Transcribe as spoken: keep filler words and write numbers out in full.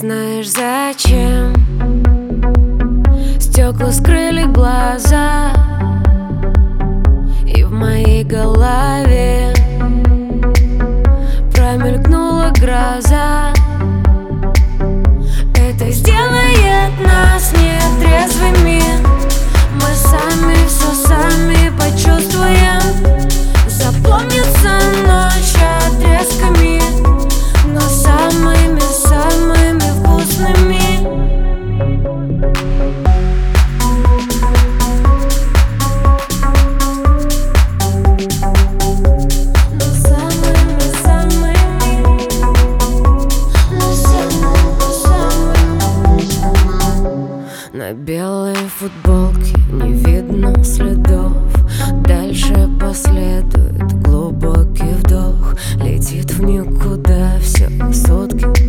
знаешь зачем стекла скрыли глаза, и в моей голове промелькнула гроза. Это сделает нас нетрезвыми. Мы сами все сами почувствуем. Запомнится ночь отрезками, но самыми-самыми вкусными. На белой футболке не видно следов. Дальше последует глубокий вдох. Летит в никуда все сутки